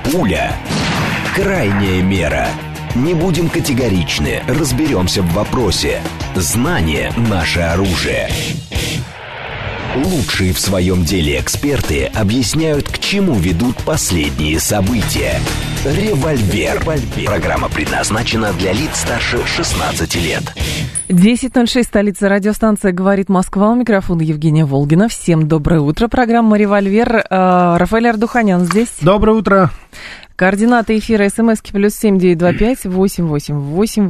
Пуля. Крайняя мера. Не будем категоричны, разберемся в вопросе. Знание – наше оружие. Лучшие в своем деле эксперты объясняют, к чему ведут последние события. «Револьвер». Программа предназначена для лиц старше 16 лет. 10:06, столица, радиостанция «Говорит Москва». У микрофона Евгения Волгина. Всем доброе утро. Программа «Револьвер». Рафаэль Ардуханян здесь. Доброе утро. Координаты эфира: смски +7 925 888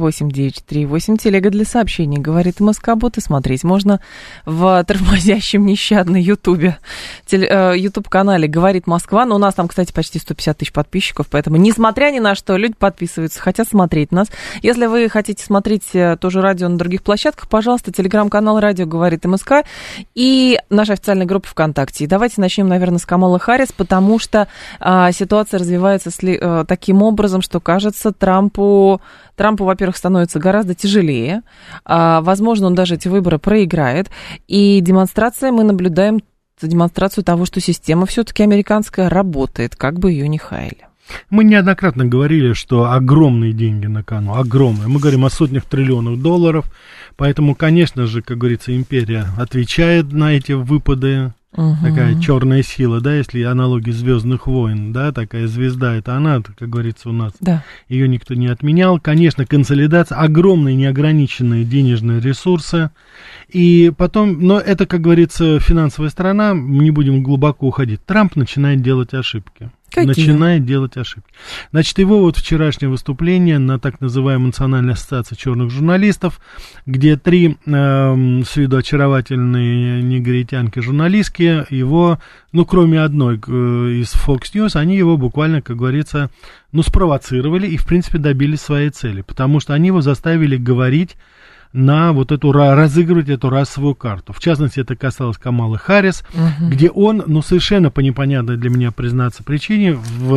8938. Телега для сообщений. Говорит Москобот. И смотреть можно в тормозящем нещадно Ютубе. Ютуб-канале «Говорит Москва». Но у нас там, кстати, почти 150 тысяч подписчиков. Поэтому, несмотря ни на что, люди подписываются, хотят смотреть нас. Если вы хотите смотреть тоже радио на других площадках, пожалуйста, телеграм-канал «Радио говорит МСК» и наша официальная группа ВКонтакте. И давайте начнем, наверное, с Камалы Харрис, потому что ситуация развивается таким образом, что, кажется, Трампу, во-первых, становится гораздо тяжелее. Возможно, он даже эти выборы проиграет. И мы наблюдаем демонстрацию того, что система все-таки американская работает, как бы ее ни хаяли. Мы неоднократно говорили, что огромные деньги на кону, огромные. Мы говорим о сотнях триллионов долларов. Поэтому, конечно же, как говорится, империя отвечает на эти выпады. Такая черная сила, да, если аналогии «Звездных войн», да, такая звезда, это она, как говорится, у нас. Да. Ее никто не отменял. Конечно, консолидация, огромные неограниченные денежные ресурсы. И потом, но это, как говорится, финансовая сторона, не будем глубоко уходить. Трамп начинает делать ошибки. Начинает делать ошибки. Значит, его вот вчерашнее выступление на так называемой Национальной ассоциации черных журналистов, где три с виду очаровательные негритянки-журналистки его, ну, кроме одной из Fox News, они его буквально, как говорится, ну, спровоцировали и, в принципе, добились своей цели, потому что они его заставили говорить на вот эту, разыгрывать эту расовую карту. В частности, это касалось Камалы Харрис, где он, ну, совершенно по непонятной для меня, признаться, причине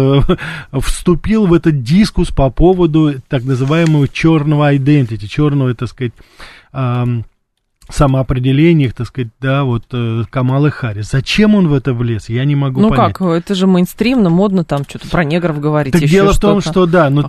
вступил в этот дискус по поводу так называемого черного identity, черного, так сказать, самоопределение, так сказать, да, вот Камалы Харрис. Зачем он в это влез, я не могу понять. Ну как, это же мейнстримно, модно там что-то про негров говорить. Так дело в том, что да, но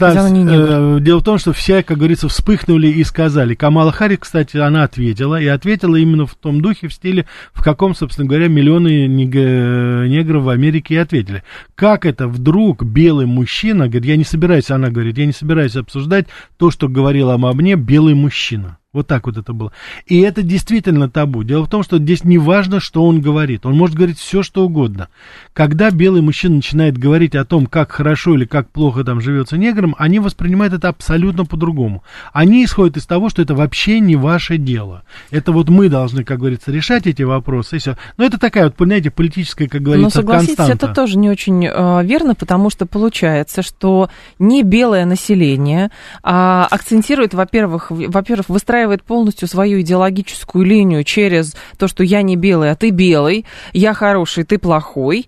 дело в том, что все, как говорится, вспыхнули и сказали. Камала Харрис, кстати, она ответила, и ответила именно в том духе, в стиле, в каком, собственно говоря, миллионы негров в Америке и ответили. Как это вдруг белый мужчина, говорит, она говорит, я не собираюсь обсуждать то, что говорил обо мне белый мужчина. Вот так вот это было. И это действительно табу. Дело в том, что здесь не важно, что он говорит. Он может говорить все, что угодно. Когда белый мужчина начинает говорить о том, как хорошо или как плохо там живется неграм, они воспринимают это абсолютно по-другому. Они исходят из того, что это вообще не ваше дело. Это вот мы должны, как говорится, решать эти вопросы. И все. Но это такая вот, понимаете, политическая, как говорится, константа. Но согласитесь, это тоже не очень верно, потому что получается, что не белое население акцентирует, во-первых, выстраивает полностью свою идеологическую линию через то, что я не белый, а ты белый, я хороший, ты плохой,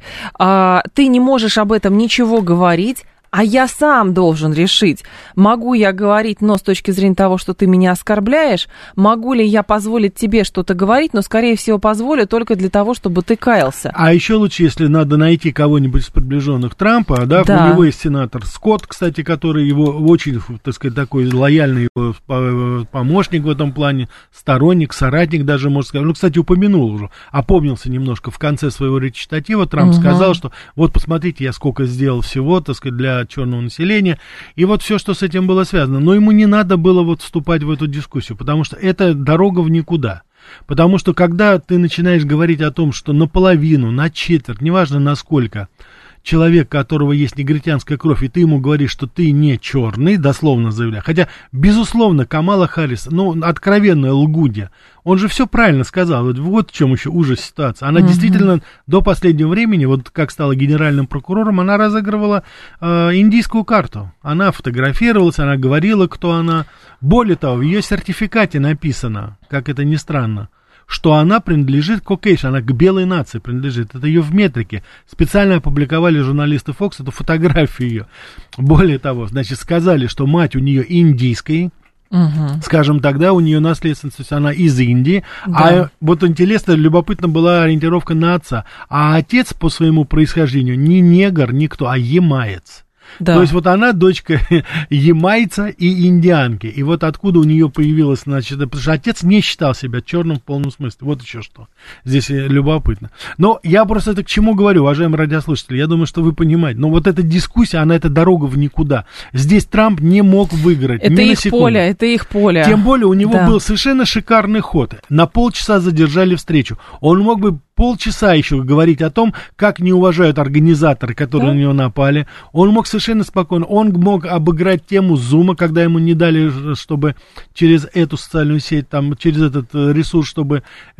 ты не можешь об этом ничего говорить, а я сам должен решить, могу я говорить, но с точки зрения того, что ты меня оскорбляешь, могу ли я позволить тебе что-то говорить, но, скорее всего, позволю только для того, чтобы ты каялся. А еще лучше, если надо найти кого-нибудь из приближенных Трампа, да, у него есть сенатор Скотт, кстати, который его очень, так сказать, такой лояльный его помощник в этом плане, сторонник, соратник даже, можно сказать. Ну, кстати, упомянул уже, опомнился немножко в конце своего речитатива, Трамп сказал, что вот, посмотрите, я сколько сделал всего, так сказать, для черного населения, и вот все, что с этим было связано. Но ему не надо было вот вступать в эту дискуссию, потому что это дорога в никуда. Потому что когда ты начинаешь говорить о том, что наполовину, на четверть, неважно насколько, человек, у которого есть негритянская кровь, и ты ему говоришь, что ты не черный, дословно заявляя. Хотя, безусловно, Камала Харрис, ну, откровенная лгунья. Он же все правильно сказал. Вот в чем еще ужас ситуации. Она действительно до последнего времени, вот как стала генеральным прокурором, она разыгрывала индийскую карту. Она фотографировалась, она говорила, кто она. Более того, в ее сертификате написано, как это ни странно, что она принадлежит к Caucasian, она к белой нации принадлежит. Это ее в метрике. Специально опубликовали журналисты Fox эту фотографию ее. Более того, значит, сказали, что мать у нее индийская, скажем, тогда у нее наследственность, то есть она из Индии, а вот интересно, любопытно была ориентировка на отца, а отец по своему происхождению не негр, никто, а ямаец. Да. То есть вот она дочка ямайца и индианки. И вот откуда у нее появилось, значит, потому что отец не считал себя черным в полном смысле. Вот еще что. Здесь любопытно. Но я просто это к чему говорю, уважаемые радиослушатели. Я думаю, что вы понимаете. Но вот эта дискуссия, она это дорога в никуда. Здесь Трамп не мог выиграть. Это их поле, это их поле. Тем более у него был совершенно шикарный ход. На полчаса задержали встречу. Он мог бы полчаса еще говорить о том, как не уважают организаторы, которые на него напали. Он мог совершенно спокойно, он мог обыграть тему Зума, когда ему не дали, чтобы через эту социальную сеть, там, через этот ресурс, чтобы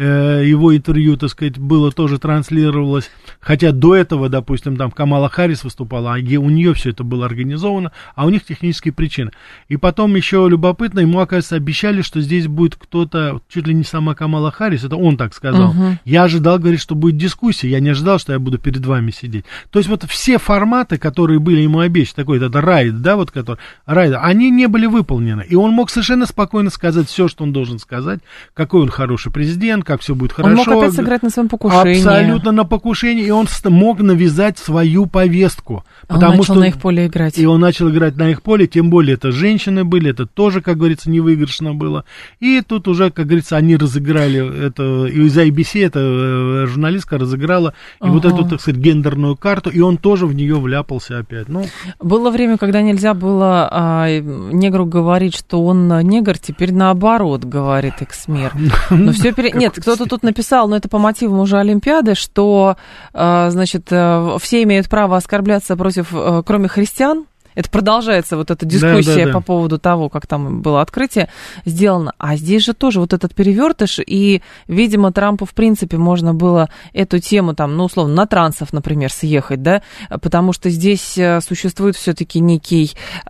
его интервью, так сказать, было тоже транслировалось. Хотя до этого, допустим, там Камала Харрис выступала, а у нее все это было организовано, а у них технические причины. И потом еще любопытно, ему, оказывается, обещали, что здесь будет кто-то, чуть ли не сама Камала Харрис, это он так сказал. Я ожидал, говорит, что будет дискуссия, я не ожидал, что я буду перед вами сидеть. То есть вот все форматы, которые были ему обещаны, такой это райд, да, вот который, райд, они не были выполнены. И он мог совершенно спокойно сказать все, что он должен сказать, какой он хороший президент, как все будет хорошо. Он мог опять сыграть на своем покушении. Абсолютно на покушении, и он мог навязать свою повестку. Потому он начал на их поле играть. И он начал играть на их поле, тем более это женщины были, это тоже, как говорится, невыигрышно было. И тут уже, как говорится, они разыграли это, из ABC это журналистка разыграла и вот эту, так сказать, гендерную карту, и он тоже в нее вляпался опять. Ну. Было время, когда нельзя было негру говорить, что он негр, теперь наоборот, говорит экс-мэр. Но все Нет, кто-то тут написал, но это по мотивам уже Олимпиады, что, значит, все имеют право оскорбляться кроме христиан. Это продолжается вот эта дискуссия по поводу того, как там было открытие сделано. А здесь же тоже вот этот перевертыш, и, видимо, Трампу, в принципе, можно было эту тему, там, ну, условно, на трансов, например, съехать, да, потому что здесь существует все-таки некое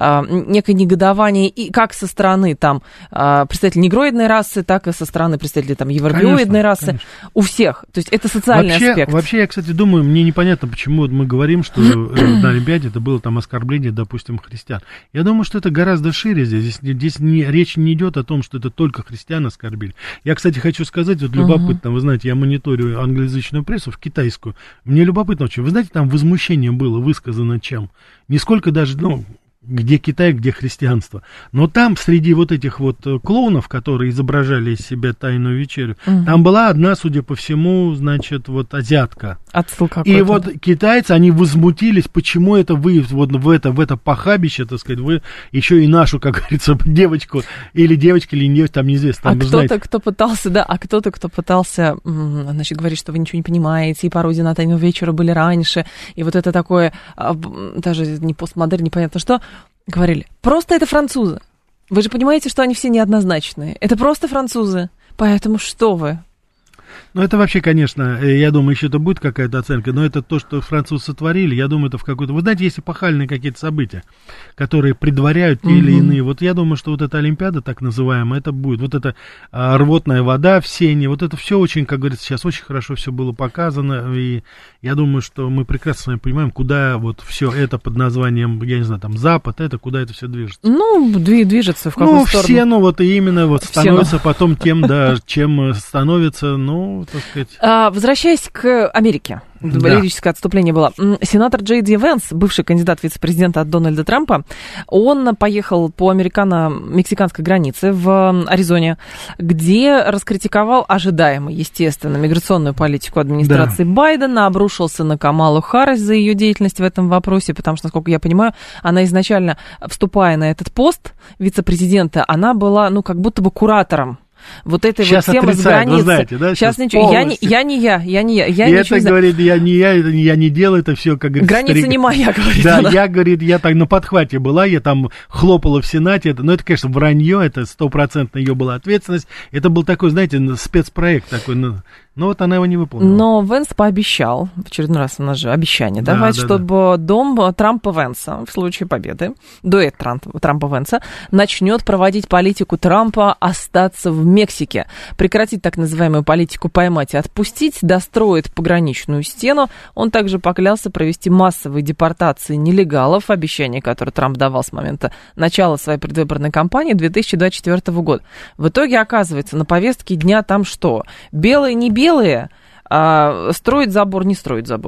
негодование и как со стороны, там, представителей негроидной расы, так и со стороны представителей, там, европеоидной расы. Конечно. У всех. То есть это социальный аспект. Вообще, я, кстати, думаю, мне непонятно, почему мы говорим, что на Олимпиаде это было там оскорбление, допустим, христиан. Я думаю, что это гораздо шире здесь. Здесь речь не идет о том, что это только христиан оскорбили. Я, кстати, хочу сказать, вот любопытно, вы знаете, я мониторю англоязычную прессу, в китайскую. Мне любопытно очень. Вы знаете, там возмущение было высказано чем? Нисколько даже, где Китай, где христианство. Но там среди вот этих вот клоунов, которые изображали из себя тайную вечерю, там была одна, судя по всему, значит, вот азиатка. Отсылка и вот китайцы, они возмутились, почему это вы вот в это похабище, так сказать, вы еще и нашу, как говорится, девочку, или девочка, или не, там неизвестно. Там, кто пытался, значит, говорить, что вы ничего не понимаете, и пародии на тайную вечеру были раньше, и вот это такое, даже не постмодерн, непонятно что, говорили, просто это французы. Вы же понимаете, что они все неоднозначные. Это просто французы. Поэтому что вы? Ну, это вообще, конечно, я думаю, еще это будет какая-то оценка, но это то, что французы сотворили, я думаю, это в какой-то... Вы знаете, есть эпохальные какие-то события, которые предваряют те или иные. Вот я думаю, что вот эта Олимпиада, так называемая, это будет. Вот эта рвотная вода в Сене, вот это все очень, как говорится, сейчас очень хорошо все было показано, и я думаю, что мы прекрасно с вами понимаем, куда вот все это под названием, я не знаю, там, Запад, это, куда это все движется. Ну, движется в какую сторону? В Сену вот именно вот становится потом тем, да, чем становится, так сказать... Возвращаясь к Америке, лирическое отступление было. Сенатор Джей Ди Венс, бывший кандидат вице-президента от Дональда Трампа, он поехал по американо-мексиканской границе в Аризоне, где раскритиковал ожидаемо, естественно, миграционную политику администрации Байдена, обрушился на Камалу Харрис за ее деятельность в этом вопросе, потому что, насколько я понимаю, она изначально, вступая на этот пост вице-президента, она была, как будто бы куратором вот этой сейчас вот темы с границы. Знаете, да? Сейчас ничего. Я не я. И это говорит, я не делаю, это все, как говорится. Граница не моя, говорит. Да, я так на подхвате была, я там хлопала в Сенате. Это, конечно, вранье, это 100% ее была ответственность. Это был такой, знаете, спецпроект такой. Но вот она его не выполнила. Но Венс пообещал, в очередной раз у нас же обещание давать, чтобы дом Трампа-Венса в случае победы, дуэт Трампа-Венса, начнет проводить политику Трампа остаться в Мексике, прекратить так называемую политику поймать и отпустить, достроит пограничную стену. Он также поклялся провести массовые депортации нелегалов, обещание, которое Трамп давал с момента начала своей предвыборной кампании 2024 года. В итоге, оказывается, на повестке дня там что? Белые, не белые, строить забор, не строить забор.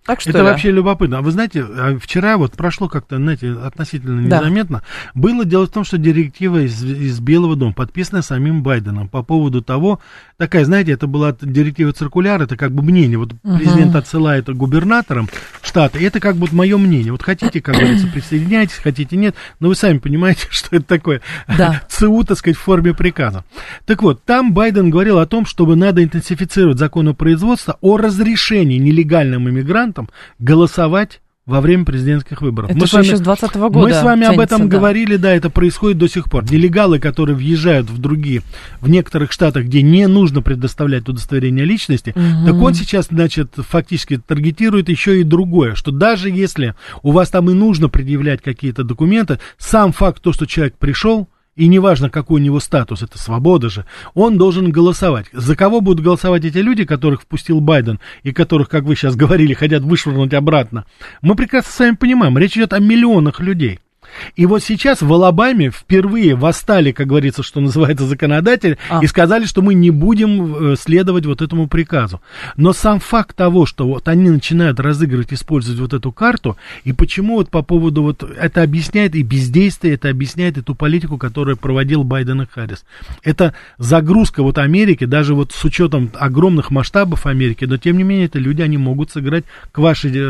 Так что это вообще любопытно. А вы знаете, вчера вот прошло как-то, знаете, относительно незаметно. Было дело в том, что директива из Белого дома, подписанная самим Байденом, по поводу того, такая, знаете, это была директива циркуляр, это как бы мнение. Вот президент отсылает губернаторам штата, и это как бы мое мнение. Вот хотите, как говорится, присоединяйтесь, хотите нет, но вы сами понимаете, что это такое ЦУ, так сказать, в форме приказа. Так вот, там Байден говорил о том, чтобы надо интенсифицировать законопроизводство о разрешении нелегальным иммигрантам голосовать во время президентских выборов. Это еще с 2020 года. Мы с вами об этом говорили, да, это происходит до сих пор. Нелегалы, которые въезжают в некоторых штатах, где не нужно предоставлять удостоверение личности, так он сейчас, значит, фактически таргетирует еще и другое, что даже если у вас там и нужно предъявлять какие-то документы, сам факт того, что человек пришел, и неважно, какой у него статус, это свобода же, он должен голосовать. За кого будут голосовать эти люди, которых впустил Байден, и которых, как вы сейчас говорили, хотят вышвырнуть обратно? Мы прекрасно с вами понимаем, речь идет о миллионах людей. И вот сейчас в Алабаме впервые восстали, как говорится, что называется, законодатели, и сказали, что мы не будем следовать вот этому приказу. Но сам факт того, что вот они начинают разыгрывать, использовать вот эту карту, и почему вот по поводу вот это объясняет и бездействие, это объясняет и ту политику, которую проводил Байден и Харрис. Это загрузка вот Америки, даже вот с учетом огромных масштабов Америки, но тем не менее это люди, они могут сыграть к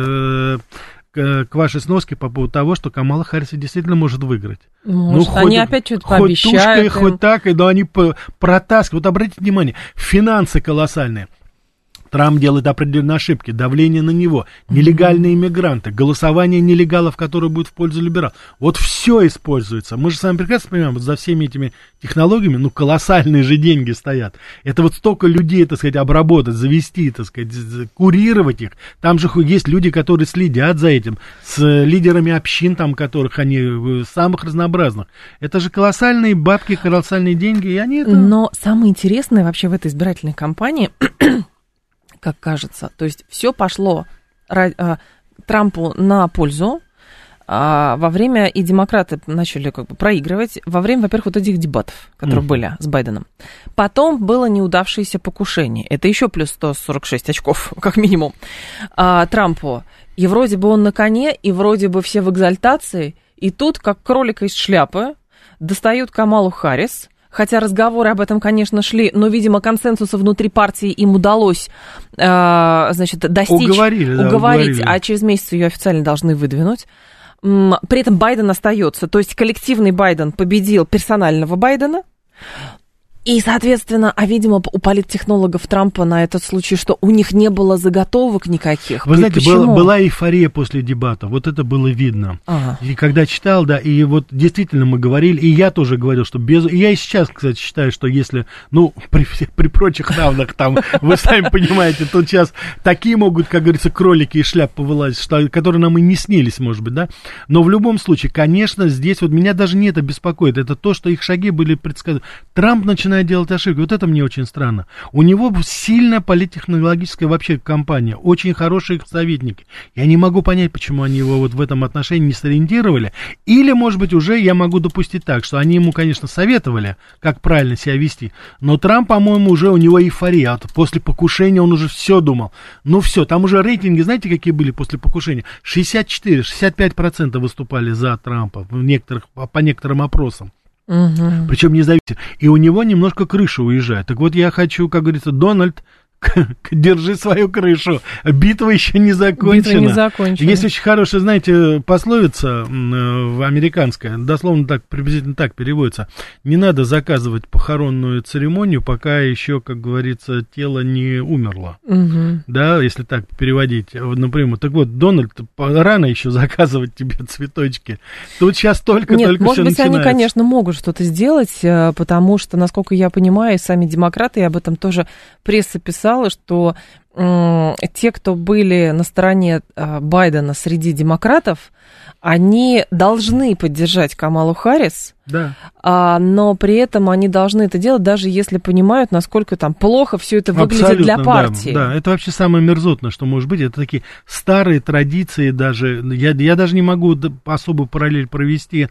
вашей сноске по поводу того, что Камала Харрис действительно может выиграть. Может, они опять что-то пообещают. Хоть тушкой, хоть так, но они протаскивают. Вот обратите внимание, финансы колоссальные. Трамп делает определенные ошибки, давление на него, нелегальные иммигранты, голосование нелегалов, которое будет в пользу либералов. Вот все используется. Мы же с вами прекрасно понимаем, вот за всеми этими технологиями, ну, колоссальные же деньги стоят. Это вот столько людей, так сказать, обработать, завести, так сказать, курировать их. Там же есть люди, которые следят за этим, с лидерами общин, там, которых они, самых разнообразных. Это же колоссальные бабки, колоссальные деньги, и они это... Но самое интересное вообще в этой избирательной кампании... как кажется. То есть все пошло Трампу на пользу. Во время и демократы начали как бы проигрывать во время, во-первых, вот этих дебатов, которые были с Байденом. Потом было неудавшееся покушение. Это еще плюс 146 очков, как минимум, Трампу. И вроде бы он на коне, и вроде бы все в экзальтации. И тут, как кролика из шляпы, достают Камалу Харрис. Хотя разговоры об этом, конечно, шли, но, видимо, консенсуса внутри партии им удалось, значит, достичь, уговорить, а через месяц ее официально должны выдвинуть. При этом Байден остается, то есть коллективный Байден победил персонального Байдена. И, соответственно, видимо, у политтехнологов Трампа на этот случай, что у них не было заготовок никаких. Вы знаете, была эйфория после дебата, вот это было видно. И когда читал, да, и вот действительно мы говорили, и я тоже говорил, что и я и сейчас, кстати, считаю, что если, ну, при прочих равных там, вы сами понимаете, тут сейчас такие могут, как говорится, кролики из шляп повылазить, которые нам и не снились, может быть, да, но в любом случае, конечно, здесь вот меня даже не это беспокоит, это то, что их шаги были предсказаны. Трамп начинает делать ошибки. Вот это мне очень странно. У него сильная политтехнологическая вообще компания, очень хорошие советники. Я не могу понять, почему они его вот в этом отношении не сориентировали. Или, может быть, уже я могу допустить так, что они ему, конечно, советовали, как правильно себя вести, но Трамп, по-моему, уже у него эйфория. Вот после покушения он уже все думал. Ну все, там уже рейтинги, знаете, какие были после покушения? 64-65% выступали за Трампа по некоторым опросам. Причем независимо. И у него немножко крыша уезжает. Так вот я хочу, как говорится, Дональд, держи свою крышу. Битва еще не закончена. Есть очень хорошая, знаете, пословица американская, дословно так, приблизительно так переводится. Не надо заказывать похоронную церемонию, пока еще, как говорится, тело не умерло. Да, если так переводить напрямую. Так вот, Дональд, рано еще заказывать тебе цветочки. Тут сейчас только все начинается. Может быть, они, конечно, могут что-то сделать, потому что, насколько я понимаю, сами демократы, и об этом тоже пресса писала, что те, кто были на стороне Байдена среди демократов, они должны поддержать Камалу Харрис, да. Но при этом они должны это делать, даже если понимают, насколько там плохо все это выглядит абсолютно, для партии. Да, это вообще самое мерзотное, что может быть. Это такие старые традиции даже. Я даже не могу особую параллель провести.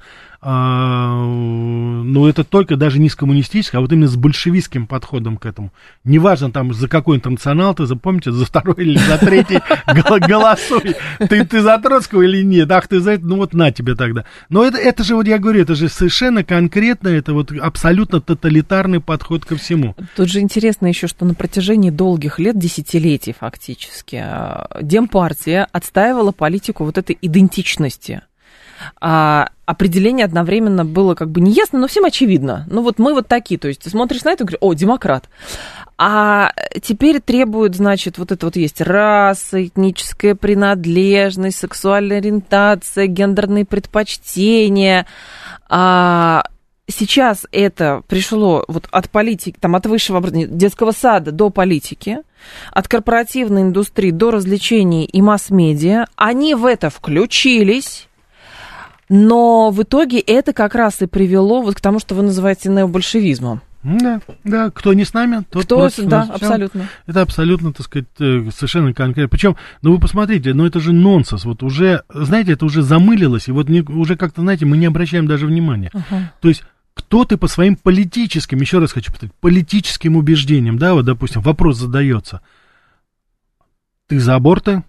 Но это только даже не с коммунистическим, а вот именно с большевистским подходом к этому. Неважно там за какой интернационал ты запомнишь. знакомьтесь, за второй или за третий голосуй. Ты за Троцкого или нет? Ах, ты за это, ну вот на тебе тогда. Но это же, вот я говорю, это же совершенно конкретно, это вот абсолютно тоталитарный подход ко всему. Тут же интересно еще, что на протяжении долгих лет, десятилетий фактически, Демпартия отстаивала политику вот этой идентичности. Определение одновременно было как бы неясно, но всем очевидно. Ну вот мы вот такие, то есть ты смотришь на это и говоришь, о, демократ. А теперь требуют, значит, вот это вот есть раса, этническая принадлежность, сексуальная ориентация, гендерные предпочтения. Сейчас это пришло вот от политики, там, от высшего образования, детского сада до политики, от корпоративной индустрии до развлечений и масс-медиа. Они в это включились, но в итоге это как раз и привело вот к тому, что вы называете необольшевизмом. Да, кто не с нами, тот против нас. Абсолютно. Это абсолютно, так сказать, совершенно конкретно. Причем, ну вы посмотрите, ну это же нонсенс. Вот уже, знаете, это уже замылилось, и вот уже как-то, знаете, мы не обращаем даже внимания. То есть, кто ты по своим политическим, еще раз хочу повторить, политическим убеждениям, да, вот, допустим, вопрос задается. Ты за аборты?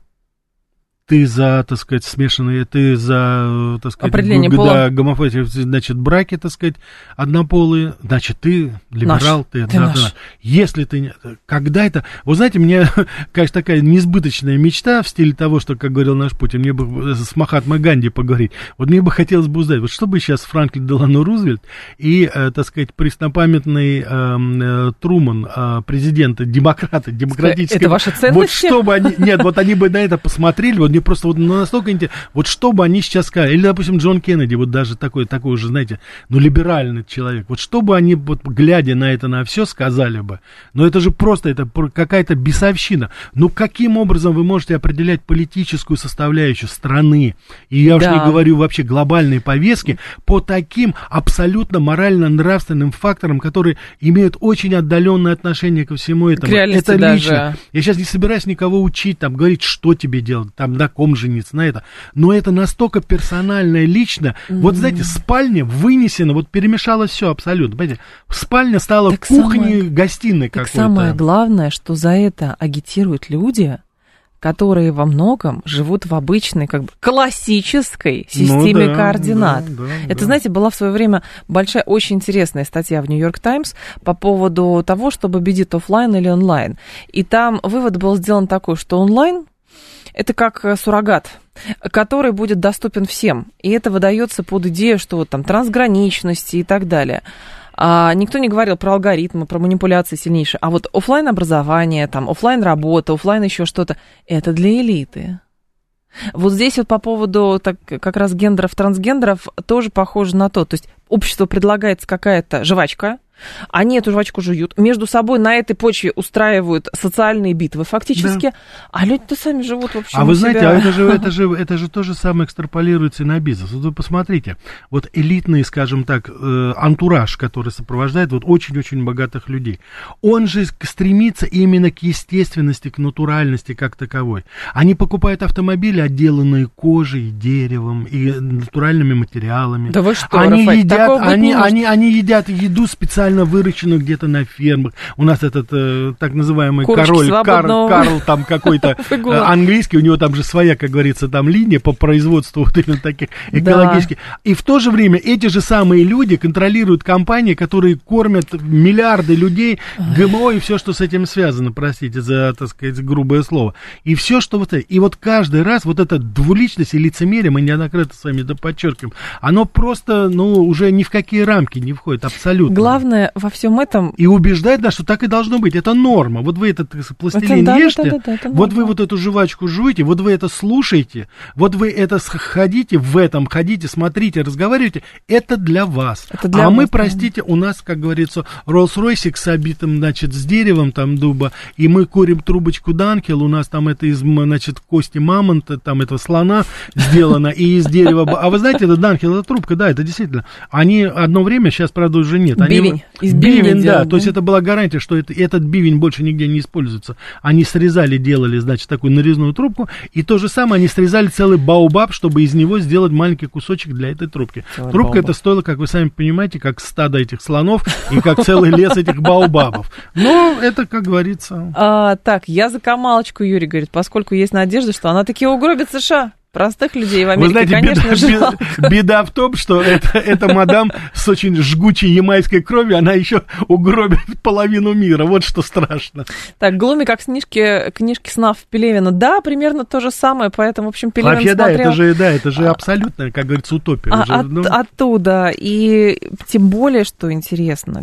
Ты за, так сказать, смешанные, ты за, так сказать, определение пола. Гомофобия, значит, браки, так сказать, однополые, значит, ты либерал, ты наш. Если ты, когда это, вы знаете, мне, конечно, такая несбыточная мечта в стиле того, что, как говорил наш Путин, мне бы с Махатмой Ганди поговорить, вот мне бы хотелось бы узнать, вот что бы сейчас Франклин Делано Рузвельт и, так сказать, преснопамятный Труман, президент демократы, демократической... Это ваши ценности? Вот чтобы они, нет, вот они бы на это посмотрели, вот просто вот настолько интересно, вот что бы они сейчас сказали, или, допустим, Джон Кеннеди, вот даже такой уже, знаете, ну, либеральный человек, вот что бы они, вот, глядя на это, на все, сказали бы, ну, это же просто, это какая-то бесовщина, ну, каким образом вы можете определять политическую составляющую страны, и я уж не говорю вообще глобальной повестки, по таким абсолютно морально-нравственным факторам, которые имеют очень отдаленное отношение ко всему этому, это лично, даже. Я сейчас не собираюсь никого учить, там, говорить, что тебе делать, там, на ком жениться, на это. Но это настолько персонально и лично. Вот, знаете, спальня вынесена, вот перемешалось все абсолютно. Понимаете? Спальня стала так кухней, гостиной какой-то. Самое главное, что за это агитируют люди, которые во многом живут в обычной, как бы, классической системе координат. Это, знаете, была в свое время большая, очень интересная статья в Нью-Йорк Таймс по поводу того, что победит офлайн или онлайн. И там вывод был сделан такой, что онлайн это как суррогат, который будет доступен всем. И это выдается под идею, что вот там трансграничности и так далее. Никто не говорил про алгоритмы, про манипуляции сильнейшие. А вот офлайн образование, там, офлайн работа, офлайн еще что-то, это для элиты. Вот здесь вот по поводу так, как раз гендеров, трансгендеров тоже похоже на то. То есть обществу предлагается какая-то жвачка, они эту жвачку жуют, между собой на этой почве устраивают социальные битвы фактически, а люди-то сами живут вообще. А вы знаете, это же то же самое экстраполируется и на бизнес. Вот вы посмотрите, вот элитный, скажем так, антураж, который сопровождает вот очень-очень богатых людей, он же стремится именно к естественности, к натуральности как таковой. Они покупают автомобили, отделанные кожей, деревом и натуральными материалами. Да вы что, они едят, они едят еду специально выращенную где-то на фермах. У нас этот так называемый Карл там какой-то английский, у него там же своя, как говорится, там линия по производству вот именно таких экологических. И в то же время эти же самые люди контролируют компании, которые кормят миллиарды людей ГМО и все, что с этим связано, простите за, так сказать, грубое слово. И все, что вот это. И вот каждый раз вот эта двуличность и лицемерие, мы неоднократно с вами подчеркиваем, оно просто, ну, уже ни в какие рамки не входит, абсолютно. Главное во всем этом... И убеждать нас, что так и должно быть. Это норма. Вот вы этот пластилин ешьте, вот вы вот эту жвачку жуете, вот вы это слушаете, вот вы это ходите, в этом ходите, смотрите, разговариваете. Это для вас. Это для вас, мы, простите, у нас, как говорится, Роллс-Ройсик с обитым, значит, с деревом там дуба, и мы курим трубочку Данкел, у нас там это из, значит, кости мамонта, там этого слона сделано, и из дерева... А вы знаете, это Данкел, это трубка, да, это действительно. Они одно время, сейчас, правда, уже нет. Бивень. Бивень, да, то есть это была гарантия, что этот бивень больше нигде не используется. Они срезали, делали, значит, такую нарезную трубку, и то же самое, они срезали целый баобаб, чтобы из него сделать маленький кусочек для этой трубки. Целый трубка баобаб. Это стоила, как вы сами понимаете, как стадо этих слонов и как целый лес этих баобабов. Но это, как говорится... Так, я за Камалочку, Юрий говорит, поскольку есть надежда, что она таки угробит США. Простых людей в Америке, вы знаете, конечно, беда в том, что эта мадам с очень жгучей ямайской кровью, она еще угробит половину мира. Вот что страшно. Так, Глуми, как книжки снов Пелевина. Да, примерно то же самое, поэтому, в общем, Пелевин вообще, смотрел... это же абсолютно, как говорится, утопия. Оттуда. И тем более, что интересно,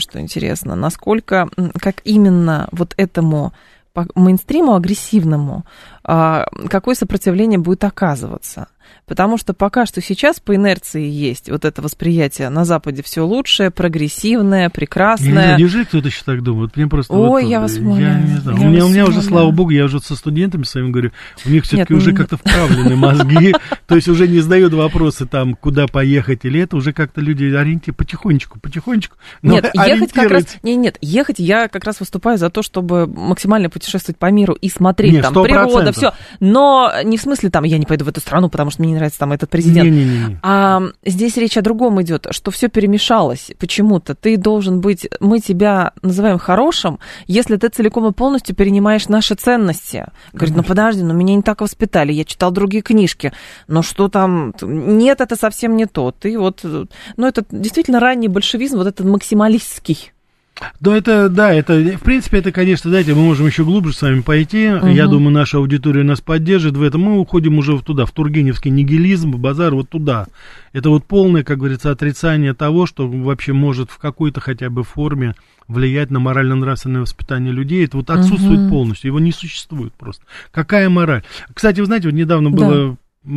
насколько, как именно вот этому... по мейнстриму агрессивному, какое сопротивление будет оказываться. Потому что пока что сейчас по инерции есть вот это восприятие на Западе все лучшее, прогрессивное, прекрасное. Неужели кто-то еще так думает? Мне просто ой, я вас умоляю. Я не знаю. У меня уже, слава богу, я уже со студентами своими говорю, у них все-таки уже как-то вправлены мозги, то есть уже не задают вопросы там, куда поехать или это, уже как-то люди потихонечку. Нет, ехать как раз... Нет, ехать я как раз выступаю за то, чтобы максимально путешествовать по миру и смотреть там 100%. Природа, все. Но не в смысле там, я не пойду в эту страну, потому что мне не нравится там этот президент. Не. А здесь речь о другом идет, что все перемешалось почему-то. Ты должен быть, мы тебя называем хорошим, если ты целиком и полностью перенимаешь наши ценности. Говорит, ну подожди, меня не так воспитали, я читал другие книжки, но что там, нет, это совсем не то. Ты вот, это действительно ранний большевизм, вот этот максималистский. Да, это, в принципе, это, конечно, знаете, мы можем еще глубже с вами пойти. Я думаю, наша аудитория нас поддержит в этом. Мы уходим уже туда, в тургеневский нигилизм, в базар, вот туда. Это вот полное, как говорится, отрицание того, что вообще может в какой-то хотя бы форме влиять на морально-нравственное воспитание людей. Это вот отсутствует полностью, его не существует просто. Какая мораль? Кстати, вы знаете, вот недавно было...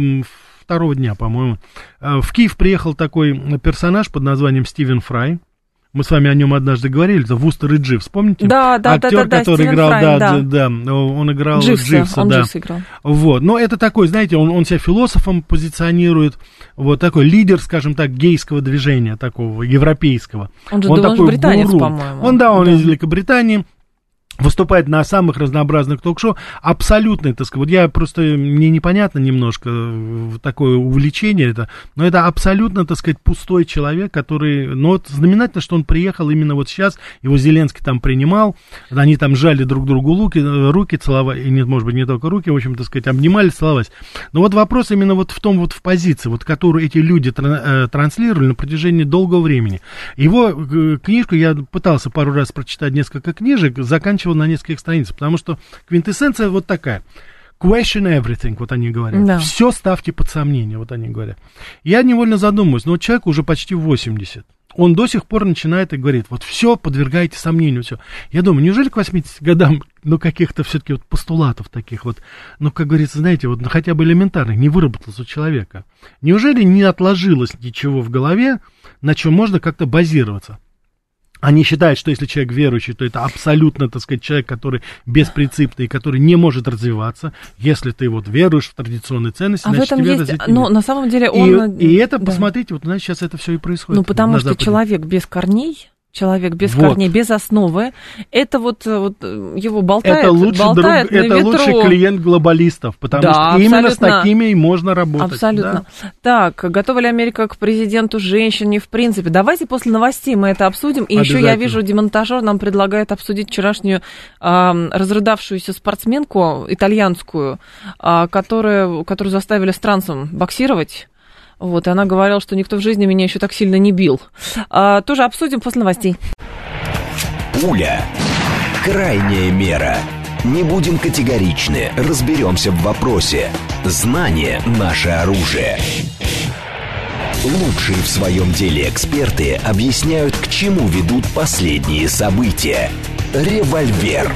2 дня, по-моему, в Киев приехал такой персонаж под названием Стивен Фрай. Мы с вами о нем однажды говорили, это Вустер и Дживс, помните? Да, актер, который играл, Фрай, он играл Дживса, да. Дживс играл. Вот, но это такой, знаете, он себя философом позиционирует, вот такой лидер, скажем так, гейского движения, такого европейского. Он такой британец, гуру. по-моему. Он из Великобритании. Выступает на самых разнообразных ток-шоу, абсолютно, так сказать, вот я просто, мне непонятно немножко такое увлечение это, но это абсолютно, так сказать, пустой человек, который, вот знаменательно, что он приехал именно вот сейчас, его Зеленский там принимал, они там жали друг другу руки целовали, и нет, может быть, не только руки, в общем, так сказать, обнимались, целовались, но вот вопрос именно вот в том вот в позиции, вот которую эти люди транслировали на протяжении долгого времени. Его книжку я пытался пару раз прочитать несколько книжек, заканчивал на нескольких страницах, потому что квинтэссенция вот такая. Question everything, вот они говорят. Да. Все ставьте под сомнение, вот они говорят. Я невольно задумываюсь, но человеку уже почти 80. Он до сих пор начинает и говорит, вот все подвергайте сомнению, все. Я думаю, неужели к 80 годам, каких-то все-таки вот постулатов таких вот, как говорится, знаете, вот хотя бы элементарных не выработалось у человека? Неужели не отложилось ничего в голове, на чем можно как-то базироваться? Они считают, что если человек верующий, то это абсолютно, так сказать, человек, который беспринципный, который не может развиваться. Если ты вот веруешь в традиционные ценности, значит, в этом тебя есть, но на самом деле он... И это, посмотрите, вот, знаете, сейчас это все и происходит. Потому что человек без корней... Человек без корней, без основы, это вот его болтает, это лучший клиент глобалистов, потому что именно с такими и можно работать. Абсолютно. Да. Так, готова ли Америка к президенту женщине в принципе? Давайте после новостей мы это обсудим. И еще я вижу, демонтажер нам предлагает обсудить вчерашнюю разрыдавшуюся спортсменку итальянскую, которую заставили с трансом боксировать. Вот, и она говорила, что никто в жизни меня еще так сильно не бил. Тоже обсудим после новостей. Пуля. Крайняя мера. Не будем категоричны, разберемся в вопросе. Знание – наше оружие. Лучшие в своем деле эксперты объясняют, к чему ведут последние события. Револьвер.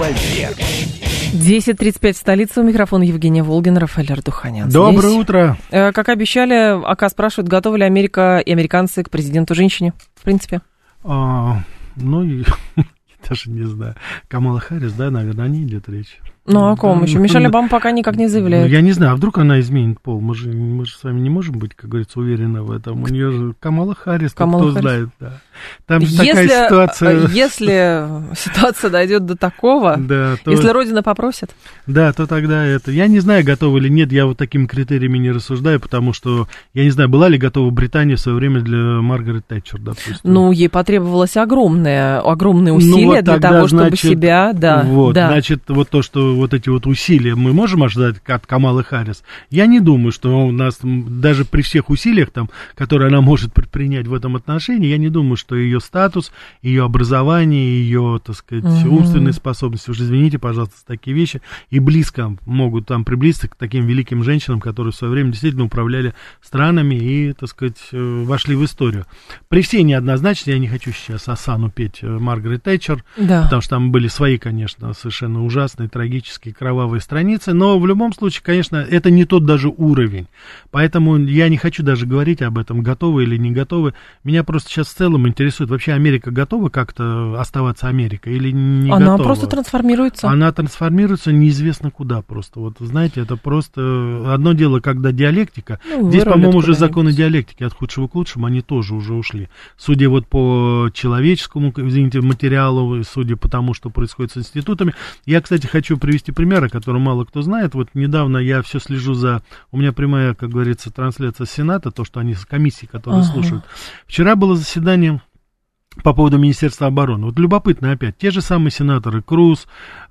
10:35 в столице. У микрофона Евгения Волгина, Рафаэль Ардуханян. Доброе утро. Как обещали, АК спрашивают, готовы ли Америка и американцы к президенту-женщине, в принципе? Я даже не знаю. Камала Харрис, да, наверное, о ней идет речь. Ну, о ком еще? Мишель Обама пока никак не заявляет. Я не знаю, а вдруг она изменит пол? Мы же с вами не можем быть, как говорится, уверены в этом. У нее же Камала Харрис, кто знает. Да. Там же такая ситуация... Если ситуация дойдет до такого, если Родина попросит. Да, то тогда это... Я не знаю, готова или нет, я вот такими критериями не рассуждаю, потому что, я не знаю, была ли готова Британия в свое время для Маргарет Тэтчер, допустим. Ну, ей потребовалось огромные усилия для того, чтобы себя... Значит, вот то, что вот эти вот усилия мы можем ожидать от Камалы Харрис? Я не думаю, что у нас даже при всех усилиях, там, которые она может предпринять в этом отношении, я не думаю, что ее статус, ее образование, ее, так сказать, умственные способности, уж извините, пожалуйста, за такие вещи, и близко могут там приблизиться к таким великим женщинам, которые в свое время действительно управляли странами и, так сказать, вошли в историю. При всей неоднозначности, я не хочу сейчас осану петь Маргарет Тэтчер, потому что там были свои, конечно, совершенно ужасные, трагические, кровавые страницы, но в любом случае, конечно, это не тот даже уровень. Поэтому я не хочу даже говорить об этом, готовы или не готовы. Меня просто сейчас в целом интересует, вообще Америка готова как-то оставаться Америкой или не готова? Она просто трансформируется. Она трансформируется неизвестно куда просто. Вот, знаете, это просто одно дело, когда диалектика. Здесь, по-моему, уже законы диалектики от худшего к лучшему, они тоже уже ушли. Судя вот по человеческому, извините, материалу, судя по тому, что происходит с институтами. Я, кстати, хочу привести пример, о котором мало кто знает. Вот недавно я все слежу за... У меня прямая, как говорится, трансляция Сената, то, что они с комиссией, которые слушают. Вчера было заседание по поводу Министерства обороны. Вот любопытно опять. Те же самые сенаторы Круз,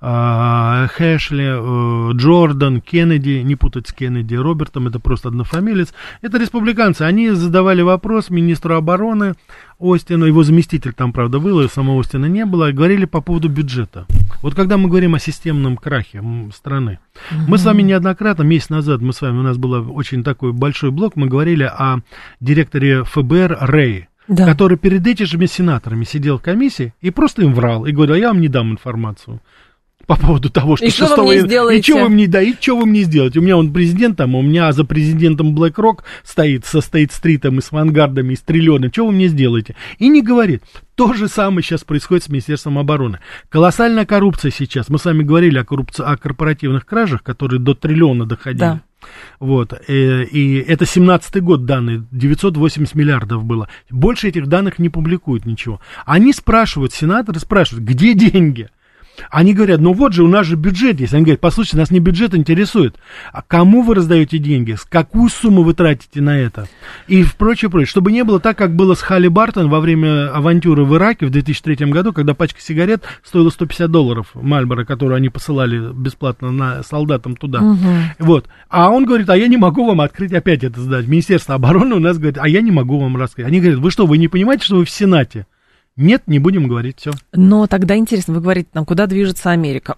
Хэшли, Джордан, Кеннеди, не путать с Кеннеди Робертом, это просто однофамилец. Это республиканцы. Они задавали вопрос министру обороны Остину, его заместитель там, правда, был, и самого Остина не было, и говорили по поводу бюджета. Вот когда мы говорим о системном крахе страны, мы с вами неоднократно, месяц назад, у нас был очень такой большой блок, мы говорили о директоре ФБР Рэй, который перед этими сенаторами сидел в комиссии и просто им врал, и говорил, я вам не дам информацию по поводу того, что... И что вы мне сделаете? И что вы мне сделаете? У меня он президент там, у меня за президентом BlackRock стоит, со Стейт-стритом и с Вангардом и с триллионом. Что вы мне сделаете? И не говорит. То же самое сейчас происходит с Министерством обороны. Колоссальная коррупция сейчас. Мы с вами говорили о корпоративных кражах, которые до триллиона доходили. Да. Вот, и это 17-й год данные, 980 миллиардов было. Больше этих данных не публикуют ничего. Они спрашивают, сенаторы спрашивают, где деньги? Они говорят, ну вот же, у нас же бюджет есть. Они говорят, послушайте, нас не бюджет интересует, а кому вы раздаете деньги, какую сумму вы тратите на это, и прочее, прочее. Чтобы не было так, как было с Халли Бартон во время авантюры в Ираке в 2003 году, когда пачка сигарет стоила $150, Мальборо, которую они посылали бесплатно на солдатам туда. Вот. А он говорит, а я не могу вам открыть, опять это сдать. Министерство обороны у нас говорит, а я не могу вам раскрыть. Они говорят, вы что, вы не понимаете, что вы в Сенате? Нет, не будем говорить, все. Но тогда интересно, вы говорите, там, куда движется Америка.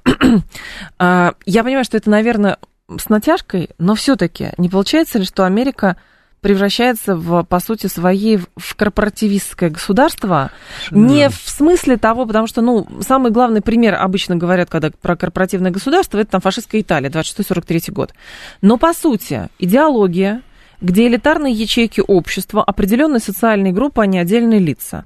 Я понимаю, что это, наверное, с натяжкой, но все-таки не получается ли, что Америка превращается, по сути своей, в корпоративистское государство? Не в смысле того, потому что, самый главный пример, обычно говорят, когда про корпоративное государство, это там фашистская Италия, 26-43 год. Но, по сути, идеология, где элитарные ячейки общества, определенные социальные группы, а не отдельные лица.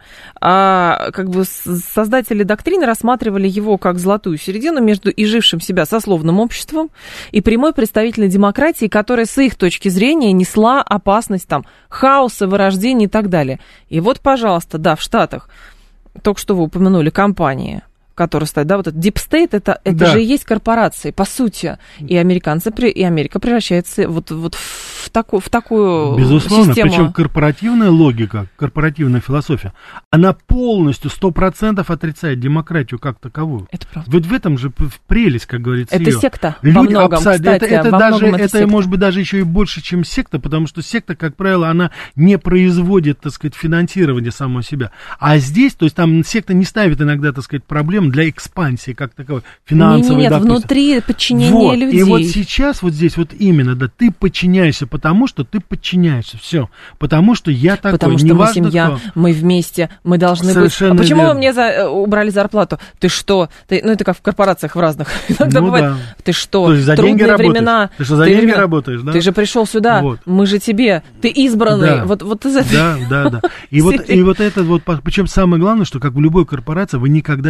Создатели доктрины рассматривали его как золотую середину между изжившим себя сословным обществом и прямой представительной демократией, которая с их точки зрения несла опасность хаоса, вырождения и так далее. И вот, пожалуйста, в Штатах, только что вы упомянули компании, который стоит, вот этот Deep State, это же и есть корпорации, по сути. И Америка превращается вот в такую безусловно, систему. Причем корпоративная логика, корпоративная философия, она полностью 100% отрицает демократию как таковую. Это правда. Вот в этом же прелесть, как говорится, это ее. секта во многом, кстати. Это может быть даже еще и больше, чем секта, потому что секта, как правило, она не производит, так сказать, финансирование самого себя. А здесь, то есть там секта не ставит иногда, так сказать, проблем для экспансии как таковой, финансовой. Нет, внутри подчинения людей. И вот сейчас, вот здесь, вот именно, ты подчиняешься, потому что ты подчиняешься, все. Потому что я такой, потому что мы семья, кто. Мы вместе, мы должны совершенно быть. А почему вы мне убрали зарплату? Ты что? Это как в корпорациях в разных. Иногда бывает. Да. Ты что? То есть за деньги времена. Ты что, за деньги работаешь, да? Ты же пришел сюда, мы же тебе, ты избранный. Да. Вот из этого. Да. И вот это вот, причем самое главное, что как в любой корпорации, вы никогда не знаете,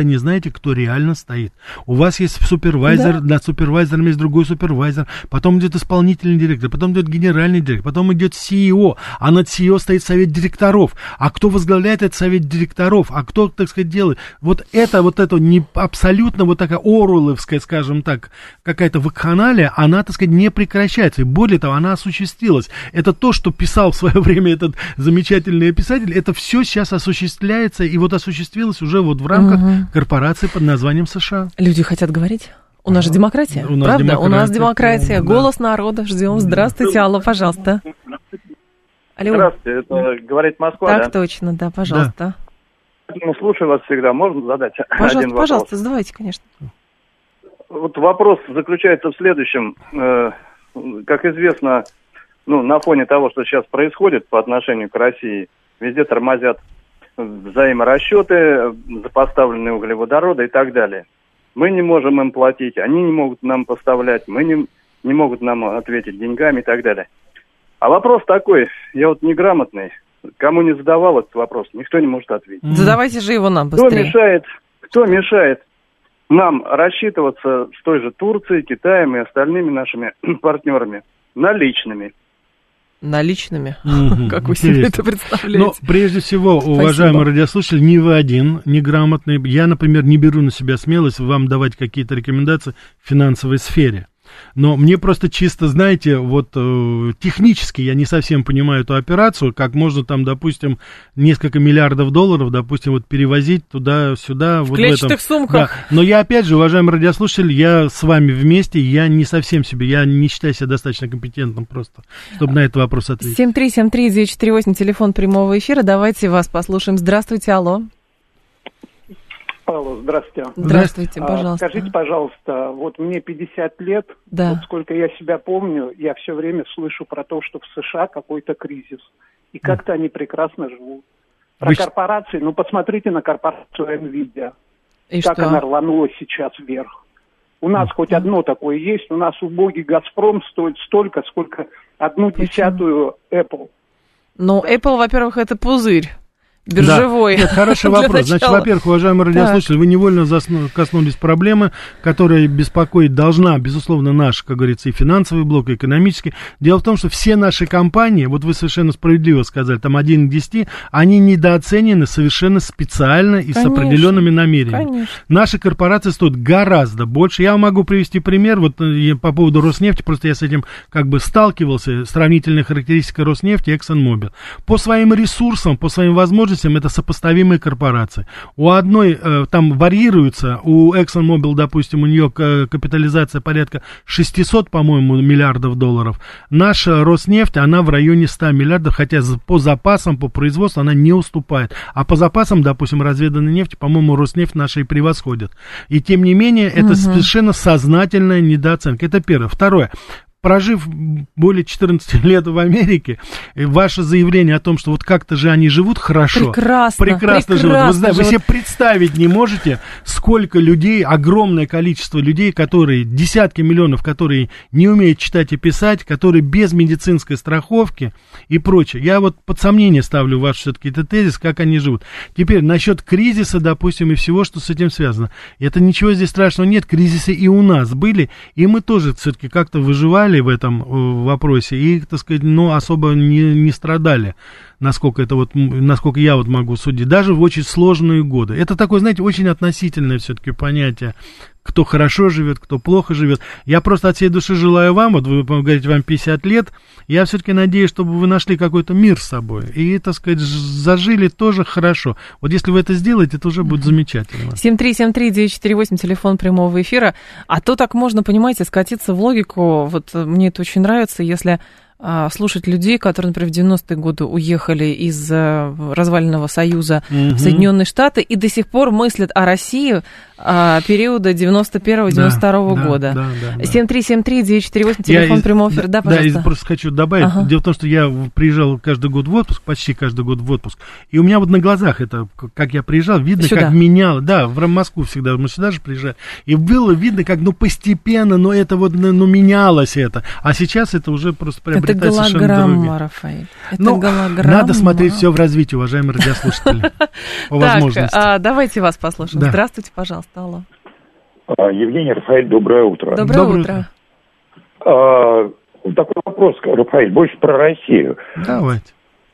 знаете, кто реально стоит. У вас есть супервайзер, над супервайзером есть другой супервайзер, потом идет исполнительный директор, потом идет генеральный директор, потом идет CEO, а над CEO стоит совет директоров. А кто возглавляет этот совет директоров? А кто, так сказать, делает? Вот это не абсолютно вот такая оруэлловская, скажем так, какая-то вакханалия, она, так сказать, не прекращается. И более того, она осуществилась. Это то, что писал в свое время этот замечательный писатель, это все сейчас осуществляется, и вот осуществилось уже вот в рамках корпорации под названием США. Люди хотят говорить. У нас же демократия, правда? У нас демократия, голос народа. Ждем. Здравствуйте, алло, пожалуйста. Алло. Здравствуйте, это говорит Москва, так, да? точно, да, пожалуйста. Слушаю вас всегда. Можно задать один вопрос? Пожалуйста, задавайте, конечно. Вот вопрос заключается в следующем. Как известно, на фоне того, что сейчас происходит по отношению к России, везде тормозят взаиморасчеты, запоставленные углеводороды и так далее. Мы не можем им платить, они не могут нам поставлять, мы не могут нам ответить деньгами и так далее. А вопрос такой, я вот неграмотный, кому не задавал этот вопрос, никто не может ответить. Задавайте же его нам быстрее. Кто мешает нам рассчитываться с той же Турцией, Китаем и остальными нашими партнерами наличными? Наличными? Как вы себе это представляете? Но прежде всего, уважаемые радиослушатели, ни вы один неграмотный. Я, например, не беру на себя смелость вам давать какие-то рекомендации в финансовой сфере. Но мне просто чисто, знаете, вот технически я не совсем понимаю эту операцию, как можно там, допустим, несколько миллиардов долларов, допустим, вот перевозить туда-сюда. В вот клетчатых сумках. Да. Но я, опять же, уважаемый радиослушатель, я с вами вместе, я не совсем себе, я не считаю себя достаточно компетентным просто, чтобы на этот вопрос ответить. 7373948, телефон прямого эфира, давайте вас послушаем. Здравствуйте, алло. Алло, здравствуйте. Здравствуйте, пожалуйста. Скажите, пожалуйста, вот мне 50 лет, да. Вот сколько я себя помню, я все время слышу про то, что в США какой-то кризис. И как-то они прекрасно живут. Про корпорации, посмотрите на корпорацию NVIDIA. И как что? Она рванула сейчас вверх. У нас хоть одно такое есть, у нас убогий Газпром стоит столько, сколько 1/10 Apple. Ну, Apple, во-первых, это пузырь. Биржевой. Да. Нет, хороший вопрос. Значит, во-первых, уважаемые радиослушатели, вы невольно коснулись проблемы, которая беспокоит, должна, безусловно, наш, как говорится, и финансовый блок, и экономический. Дело в том, что все наши компании, вот вы совершенно справедливо сказали, там 1 к 10, они недооценены совершенно специально и с определенными намерениями. Конечно. Наши корпорации стоят гораздо больше. Я могу привести пример, вот по поводу Роснефти, просто я с этим как бы сталкивался, сравнительная характеристика Роснефти и ExxonMobil. По своим ресурсам, по своим возможностям, это сопоставимые корпорации. У одной там варьируется, у ExxonMobil, допустим, у нее капитализация порядка 600, по-моему, миллиардов долларов. Наша Роснефть, она в районе 100 миллиардов, хотя по запасам, по производству она не уступает. А по запасам, допустим, разведанной нефти, по-моему, Роснефть наша и превосходит. И тем не менее, это совершенно сознательная недооценка. Это первое. Второе. Прожив более 14 лет в Америке, ваше заявление о том, что вот как-то же они живут хорошо. Прекрасно живут. Вы себе представить не можете, сколько людей, огромное количество людей, которые, десятки миллионов, которые не умеют читать и писать, которые без медицинской страховки и прочее. Я вот под сомнение ставлю ваш все-таки этот тезис, как они живут. Теперь насчет кризиса, допустим, и всего, что с этим связано. Это ничего здесь страшного нет, кризисы и у нас были, и мы тоже все-таки как-то выживали в этом вопросе и, так сказать, особо не страдали, насколько я вот могу судить, даже в очень сложные годы. Это такое, знаете, очень относительное все-таки понятие, кто хорошо живет, кто плохо живет. Я просто от всей души желаю вам, вот вы говорите, вам 50 лет, я все-таки надеюсь, чтобы вы нашли какой-то мир с собой и, так сказать, зажили тоже хорошо. Вот если вы это сделаете, это уже будет замечательно. 7373948, телефон прямого эфира. А то так можно, понимаете, скатиться в логику. Вот мне это очень нравится, если слушать людей, которые, например, в 90-е годы уехали из разваленного Союза в Соединенные Штаты и до сих пор мыслят о России периода 91-92 года. 7373948, телефон прямого эфира. Да, пожалуйста. Я просто хочу добавить. Дело в том, что я приезжал каждый год в отпуск, почти каждый год в отпуск, и у меня вот на глазах это, как я приезжал, видно, сюда. Как меняло. Да, в Москву всегда, мы сюда же приезжали, и было видно, как, постепенно, это вот, менялось это. А сейчас это уже просто приобретает Это голограмма, Рафаэль. Это голограмма. Надо смотреть все в развитии, уважаемые радиослушатели. По возможности. Так, давайте вас послушаем. Здравствуйте, пожалуйста, алло. Евгений, Рафаэль, доброе утро. Доброе утро. Такой вопрос, Рафаэль, больше про Россию. Давайте.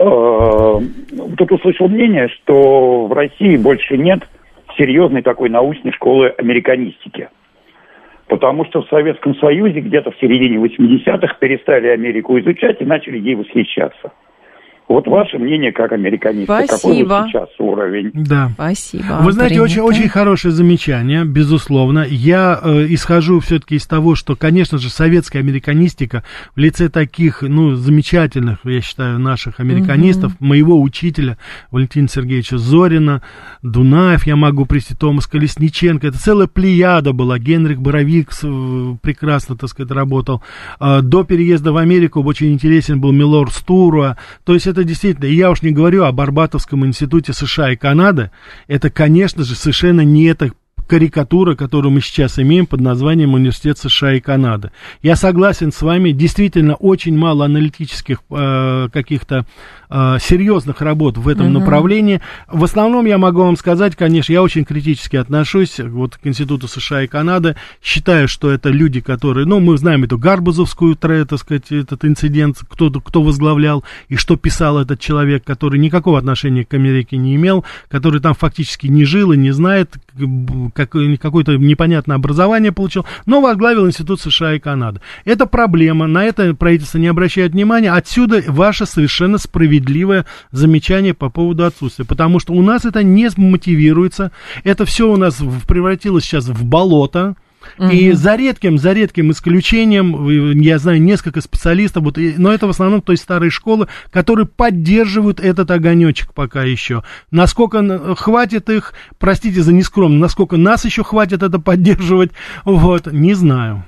Тут услышал мнение, что в России больше нет серьезной такой научной школы американистики. Потому что в Советском Союзе где-то в середине 80-х перестали Америку изучать и начали ей восхищаться. Вот ваше мнение как американиста. Спасибо. Какой сейчас уровень? Да. Спасибо. Вы знаете, очень хорошее замечание, безусловно. Я исхожу все-таки из того, что, конечно же, советская американистика в лице таких, замечательных, я считаю, наших американистов, моего учителя Валентина Сергеевича Зорина, Дунаев, я могу привести, Томас Колесниченко, это целая плеяда была, Генрих Боровик прекрасно, так сказать, работал. До переезда в Америку очень интересен был Милор Стуруа, то есть это действительно, и я уж не говорю об Арбатовском институте США и Канады, это, конечно же, совершенно не эта карикатура, которую мы сейчас имеем под названием Университет США и Канады. Я согласен с вами, действительно очень мало аналитических каких-то серьезных работ в этом направлении. В основном я могу вам сказать, конечно, я очень критически отношусь вот к Институту США и Канады, считаю, что это люди, которые, мы знаем эту Гарбузовскую, так сказать, этот инцидент, кто возглавлял и что писал этот человек, который никакого отношения к Америке не имел, который там фактически не жил и не знает, какое-то непонятное образование получил, но возглавил Институт США и Канады. Это проблема, на это правительство не обращает внимания, отсюда ваше совершенно справедливое замечание по поводу отсутствия, потому что у нас это не мотивируется, это все у нас превратилось сейчас в болото. И за редким исключением, я знаю несколько специалистов, но это в основном той старой школы, которые поддерживают этот огонечек пока еще. Насколько хватит их, простите за нескромность, насколько нас еще хватит это поддерживать, не знаю.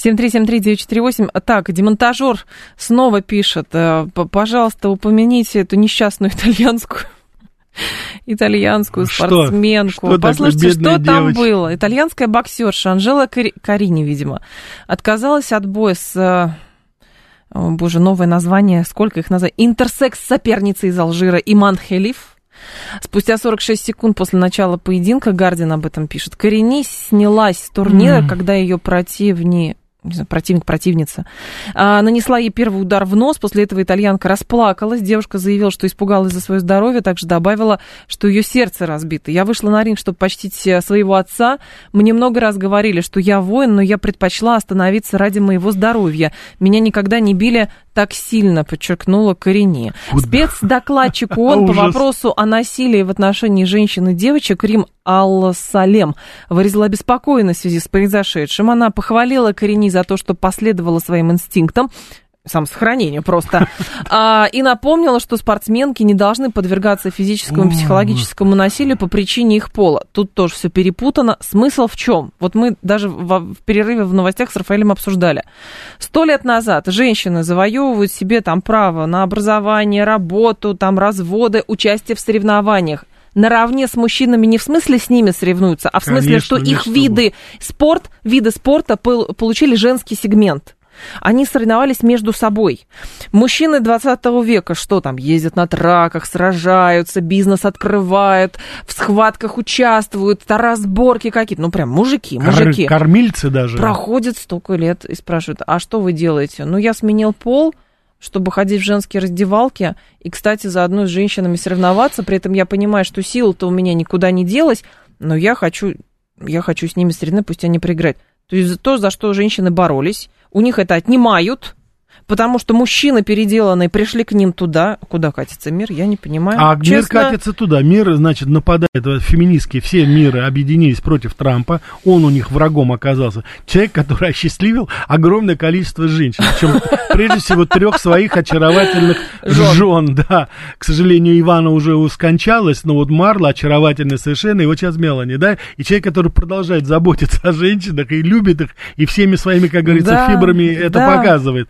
7373948. Так, демонтажер снова пишет, пожалуйста, упомяните эту несчастную итальянскую спортсменку. Что послушайте, что там девочка? было? Итальянская боксерша Анжела Карини, видимо, отказалась от боя с... новое название, сколько их назвать? Интерсекс соперницы из Алжира Иман Хелиф. Спустя 46 секунд после начала поединка, Гардиан об этом пишет, Карини снялась с турнира, когда ее противница, нанесла ей первый удар в нос. После этого итальянка расплакалась. Девушка заявила, что испугалась за свое здоровье, также добавила, что ее сердце разбито. Я вышла на ринг, чтобы почтить своего отца. Мне много раз говорили, что я воин, но я предпочла остановиться ради моего здоровья. Меня никогда не били так сильно, подчеркнула Карини. Спецдокладчик ООН по вопросу о насилии в отношении женщин и девочек Рим Ал-Салем выразила обеспокоенность в связи с произошедшим. Она похвалила Карини за то, что последовала своим инстинктам, самосохранению просто, и напомнила, что спортсменки не должны подвергаться физическому и психологическому насилию по причине их пола. Тут тоже все перепутано. Смысл в чем? Вот мы даже в перерыве в новостях с Рафаэлем обсуждали. 100 лет назад женщины завоевывают себе там право на образование, работу, там разводы, участие в соревнованиях. Наравне с мужчинами, не в смысле с ними соревнуются, а в смысле, что их виды спорта получили женский сегмент. Они соревновались между собой. Мужчины 20 века, что там, ездят на траках, сражаются, бизнес открывают, в схватках участвуют, разборки какие-то. Прям мужики. Кормильцы даже. Проходит столько лет и спрашивают, а что вы делаете? Я сменил пол, чтобы ходить в женские раздевалки и, кстати, заодно с женщинами соревноваться. При этом я понимаю, что сила-то у меня никуда не делась, но я хочу с ними соревноваться, пусть они проиграют. То есть то, за что женщины боролись, у них это отнимают, потому что мужчины переделанные пришли к ним туда. Куда катится мир, я не понимаю. А мир катится туда. Мир, значит, нападает. Феминистские все миры объединились против Трампа. Он у них врагом оказался. Человек, который осчастливил огромное количество женщин. Причем, прежде всего, 3 своих очаровательных жен. Да. К сожалению, Ивана уже скончалась, но Марла очаровательная совершенно. И вот сейчас Мелани, да. И человек, который продолжает заботиться о женщинах и любит их, и всеми своими, как говорится, фибрами это показывает.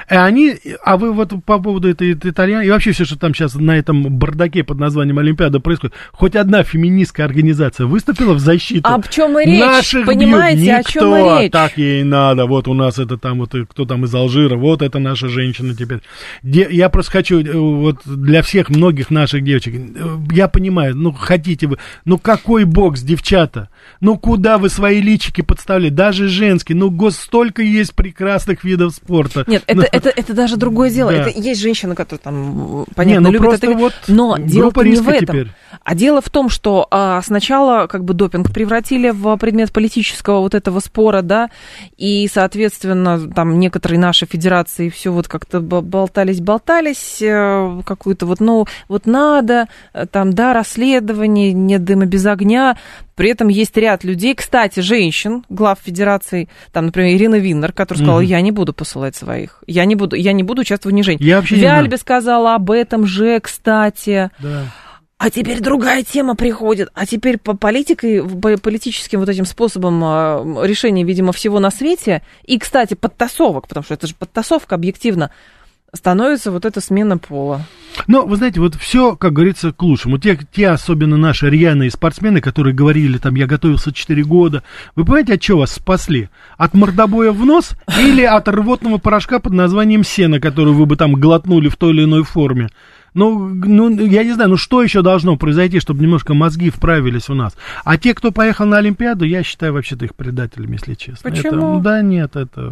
А вы вот по поводу этой итальянки, и вообще все, что там сейчас на этом бардаке под названием Олимпиада происходит, хоть одна феминистская организация выступила в защиту о чем и речь? Наших Понимаете, бьют. о чем и речь? Так ей надо, вот у нас это там, вот кто там из Алжира, вот это наша женщина теперь. Я просто хочу, вот для всех многих наших девочек, я понимаю, ну хотите вы, ну какой бокс, девчата, ну куда вы свои личики подставляете, даже женские, ну столько есть прекрасных видов спорта. Нет, это даже другое дело. Да. Это есть женщины, которые там, понятно, любят это. Вот но дело-то не в этом. Теперь. А дело в том, что сначала как бы допинг превратили в предмет политического вот этого спора, да, и, соответственно, там некоторые наши федерации все вот как-то болтались, какую-то вот, ну, вот надо, там, да, расследование, нет дыма без огня. При этом есть ряд людей, кстати, женщин, глав федераций, там, например, Ирина Виннер, которая сказала, я не буду посылать своих, я не буду участвовать в унижении. Вяльбе сказала об этом же, кстати. Да. А теперь другая тема приходит, а теперь по политическим вот этим способам решения, видимо, всего на свете, и, кстати, подтасовок, потому что это же подтасовка объективно, становится вот эта смена пола. Но, вы знаете, вот все, как говорится, к лучшему. Те особенно наши рьяные спортсмены, которые говорили, там, я готовился 4 года, вы понимаете, от чего вас спасли? От мордобоя в нос или от рвотного порошка под названием сено, который вы бы там глотнули в той или иной форме? Ну, я не знаю, что еще должно произойти, чтобы немножко мозги вправились у нас. А те, кто поехал на Олимпиаду, я считаю вообще-то их предателями, если честно. Почему? Да нет,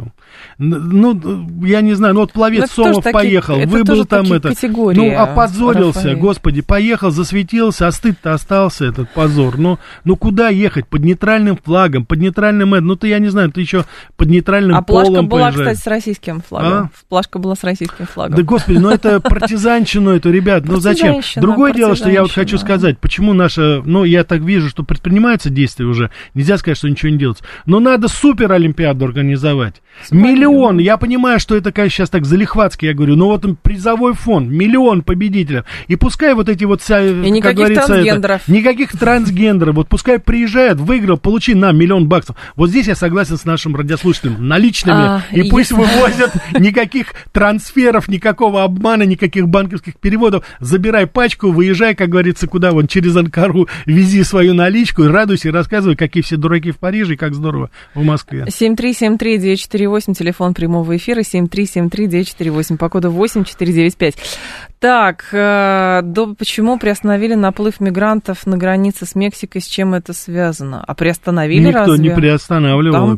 я не знаю, вот пловец Сомов поехал, выбыл там опозорился, Рафаэль. Господи, поехал, засветился, а стыд-то остался, этот позор. Куда ехать? Под нейтральным флагом, под нейтральным, я не знаю, ты еще под нейтральным полом плашка была, поезжай. кстати, с российским флагом. Плашка была с российским флагом. Да, господи, это партизанщину эту, ребят, зачем? Другое дело, что я вот хочу сказать, почему наша, я так вижу, что предпринимаются действия уже, нельзя сказать, что ничего не делается, но надо супер Олимпиаду организовать. Миллион, я понимаю, что это, конечно, сейчас так залихватски, я говорю, но вот призовой фонд, 1 миллион победителей, и пускай вот эти вот, и как говорится, никаких трансгендеров, вот пускай приезжают, выиграл, получи на $1 миллион. Вот здесь я согласен с нашим радиослушателем, наличными, и пусть вывозят, никаких трансферов, никакого обмана, никаких банковских переводов, забирай пачку, выезжай, как говорится, куда, вон, через Анкару, вези свою наличку, и радуйся, и рассказывай, какие все дураки в Париже, и как здорово в Москве. 7373948, телефон прямого эфира, 7373948, по коду 8495. Так, почему приостановили наплыв мигрантов на границе с Мексикой, с чем это связано? А приостановили Никто разве? Не приостанавливал. Там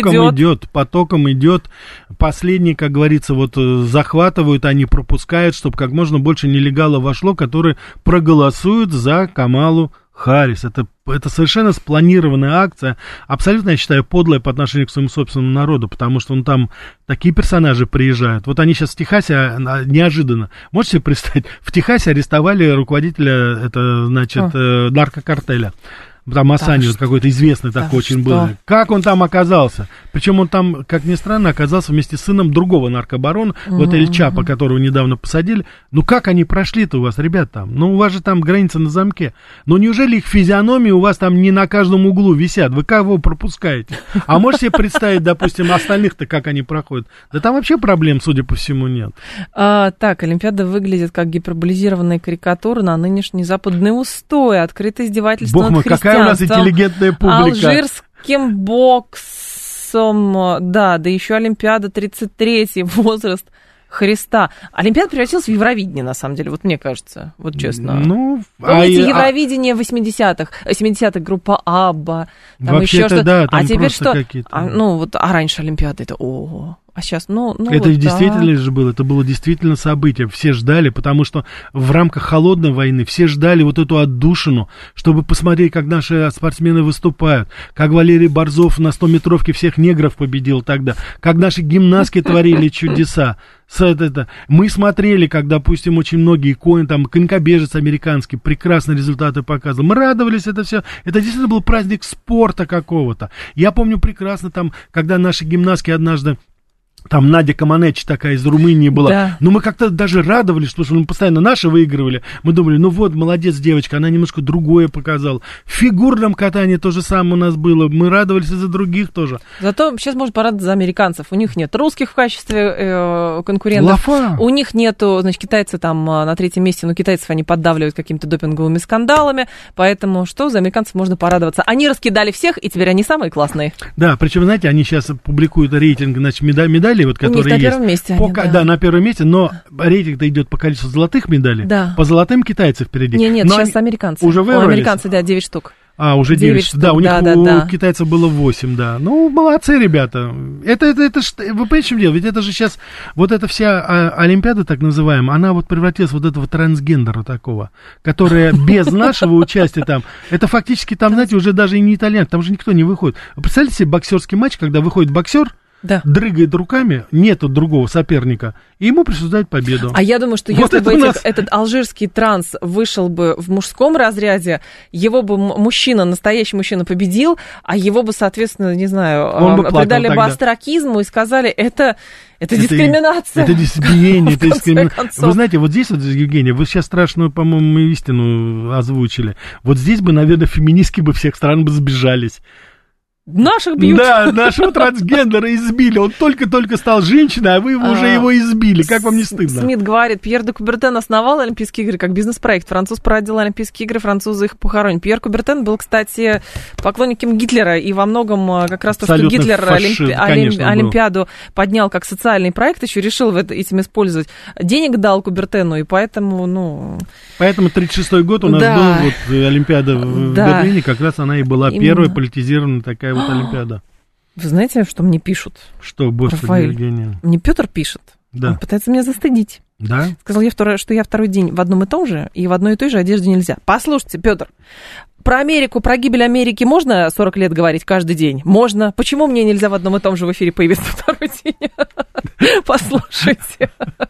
Потоком идет. Последние, как говорится, вот захватывают, они пропускают, чтобы как можно больше нелегалов вошло, которые проголосуют за Камалу Харрис. Это совершенно спланированная акция, абсолютно, я считаю, подлая по отношению к своему собственному народу, потому что там такие персонажи приезжают. Вот они сейчас в Техасе неожиданно. Можете себе представить, в Техасе арестовали руководителя, наркокартеля. Там Асани вот какой-то известный такой очень был. Как он там оказался? Причем он там, как ни странно, оказался вместе с сыном другого наркобарона, вот Эль Чапо, которого недавно посадили. Как они прошли-то у вас, ребят, там? У вас же там граница на замке. Неужели их физиономии у вас там не на каждом углу висят? Вы кого пропускаете? А можете себе представить, допустим, остальных-то, как они проходят? Да там вообще проблем, судя по всему, нет. Так, Олимпиада выглядит как гиперболизированная карикатура на нынешний западный устой, открытое издевательство над христианством. У нас интеллигентная публика. Алжирским боксом, да еще Олимпиада 33-й, возраст Христа. Олимпиада превратилась в Евровидение, на самом деле, вот мне кажется, вот честно. Помните Евровидение 80-х, 70-х, группа Абба, там еще что-то. Да, там а теперь что? А раньше Олимпиада, это а сейчас, это вот действительно же было, это было действительно событие, все ждали, потому что в рамках холодной войны все ждали вот эту отдушину, чтобы посмотреть, как наши спортсмены выступают, как Валерий Борзов на 100-метровке всех негров победил тогда, как наши гимнастки творили чудеса. Мы смотрели, как, допустим, очень многие конькобежец американский прекрасные результаты показывал. Мы радовались, это все. Это действительно был праздник спорта какого-то. Я помню прекрасно, когда наши гимнастки однажды Там Надя Команечи такая из Румынии была. Да. Но мы как-то даже радовались, потому что мы постоянно наши выигрывали. Мы думали, ну вот, молодец девочка, она немножко другое показала. В фигурном катании то же самое у нас было. Мы радовались и за других тоже. Зато сейчас можно порадоваться за американцев. У них нет русских в качестве конкурентов. Лафа. У них нету, значит, китайцы там на третьем месте, но китайцев они поддавливают какими-то допинговыми скандалами. Поэтому что, за американцев можно порадоваться. Они раскидали всех, и теперь они самые классные. Да, причем, знаете, они сейчас публикуют рейтинг, значит, медалей, вот, которые у них на первом месте они, да, на первом месте, но рейтинг-то идет по количеству золотых медалей. Да. По золотым китайцы впереди. Нет, но сейчас американцы. Уже выбрались? Американцы, да, 9 штук. Уже 9 штук. Да, у них у китайцев было 8, да. Ну, молодцы, ребята. Это вы понимаете, в чем дело? Ведь это же сейчас, вот эта вся Олимпиада, так называемая, она вот превратилась в вот этого трансгендера такого, которая без нашего участия там, это фактически там, знаете, уже даже и не итальянцы, там же никто не выходит. Вы представляете себе боксерский матч, когда выходит боксер, да, дрыгает руками, нету другого соперника, и ему присуждают победу. А я думаю, что вот если бы этот алжирский транс вышел бы в мужском разряде, его бы настоящий мужчина победил, а его бы, соответственно, не знаю, придали бы остракизму и сказали, это дискриминация. Это избиение, это дискриминация. Вы знаете, вот здесь вот, Евгения, вы сейчас страшную, по-моему, истину озвучили. Вот здесь бы, наверное, феминистки бы всех стран бы сбежались. Наших бьют. Да, нашего трансгендера избили. Он только-только стал женщиной, а вы уже его избили. Как вам не стыдно? Смит говорит, Пьер де Кубертен основал Олимпийские игры как бизнес-проект. Француз породил Олимпийские игры, французы их похоронят. Пьер Кубертен был, кстати, поклонником Гитлера. И во многом как раз то, что Гитлер Олимпиаду поднял как социальный проект, еще решил этим использовать. Денег дал Кубертену, и поэтому, Поэтому 36-й год у нас был вот Олимпиада в Берлине, как раз она и была первая политизированная такая вот Олимпиада. Вы знаете, что мне пишут? Что, господи, Евгения? Мне Петр пишет. Да. Он пытается меня застыдить. Да? Сказал, что я второй день в одном и том же, и в одной и той же одежде нельзя. Послушайте, Петр, про Америку, про гибель Америки можно 40 лет говорить каждый день? Можно. Почему мне нельзя в одном и том же в эфире появиться второй день? Послушайте.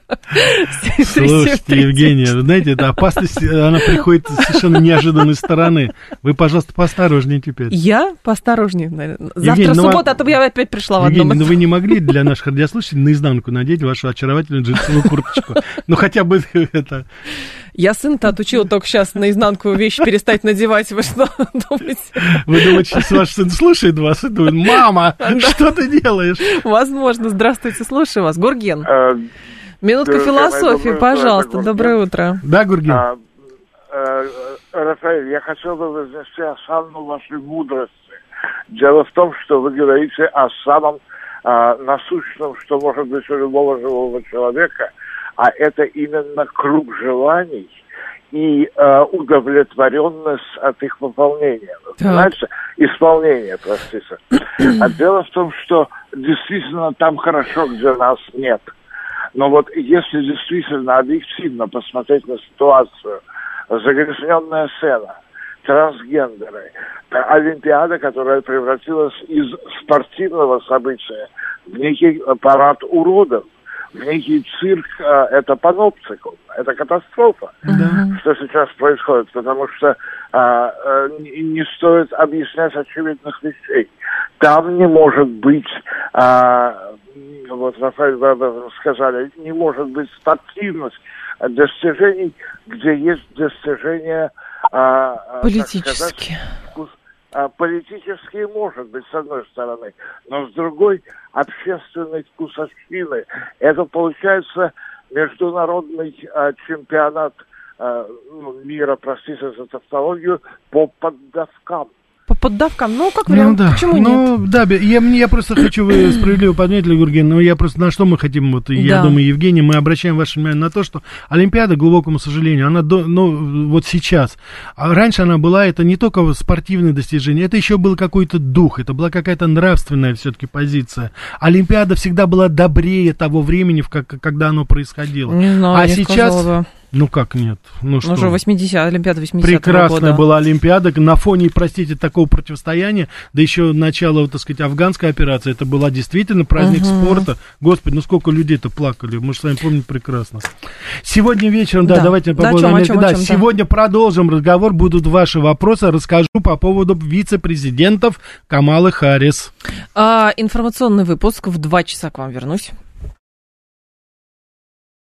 Слушайте, Евгения, вы знаете, эта опасность, она приходит с совершенно неожиданной стороны. Вы, пожалуйста, поосторожнее теперь. Я поосторожнее, наверное. Завтра суббота, а то бы я опять пришла в одном и том же. Евгения, вы не могли для наших радиослушателей наизданку надеть вашу очаровательную джинсовую курточку? Ну, хотя бы это... Я сына-то отучила только сейчас наизнанку вещи перестать надевать. Вы что думаете? Вы думаете, что ваш сын слушает вас и думает, мама, что ты делаешь? Возможно. Здравствуйте, слушаю вас. Гурген. Минутка философии, пожалуйста. Доброе утро. Да, Гурген. Рафаэль, я хотел бы вознести осанну вашей мудрости. Дело в том, что вы говорите о самом насущном, что может быть у любого живого человека, а это именно круг желаний и удовлетворенность от их выполнения. Понимаете? Исполнение, простите. А дело в том, что действительно там хорошо, где нас нет. Но вот если действительно объективно посмотреть на ситуацию, загрязненная сцена, трансгендеры, Олимпиада, которая превратилась из спортивного события в некий парад уродов, в некий цирк, это паноптикум, это катастрофа, что сейчас происходит, потому что не стоит объяснять очевидных вещей. Там не может быть, вот Рафаэль, вы об этом сказали, не может быть спортивность достижений, где есть достижения политические. Политические, может быть, с одной стороны, но с другой общественной вкусовщины. Это получается международный чемпионат мира, простите за тавтологию, по поддавкам. По поддавкам? Ну, как вариант, да. Почему нет? Да, я просто хочу, вы справедливо подметили, Гурген, но я просто на что мы хотим, вот, я думаю, Евгений, мы обращаем ваше внимание на то, что Олимпиада, к глубокому сожалению, она, вот сейчас, а раньше она была, это не только спортивное достижение, это еще был какой-то дух, это была какая-то нравственная все-таки позиция. Олимпиада всегда была добрее того времени, когда оно происходило. Не знаю, а сейчас... Ну как нет? Ну что? Уже Олимпиада 80-го Прекрасная года. была Олимпиада. На фоне, простите, такого противостояния, да еще начало, так сказать, афганской операции, это была действительно праздник спорта. Господи, ну сколько людей-то плакали. Мы же с вами помним прекрасно. Сегодня вечером, давайте по поводу Америки. Сегодня продолжим разговор. Будут ваши вопросы. Расскажу по поводу вице-президентов Камалы Харрис. Информационный выпуск. В 2 часа к вам вернусь.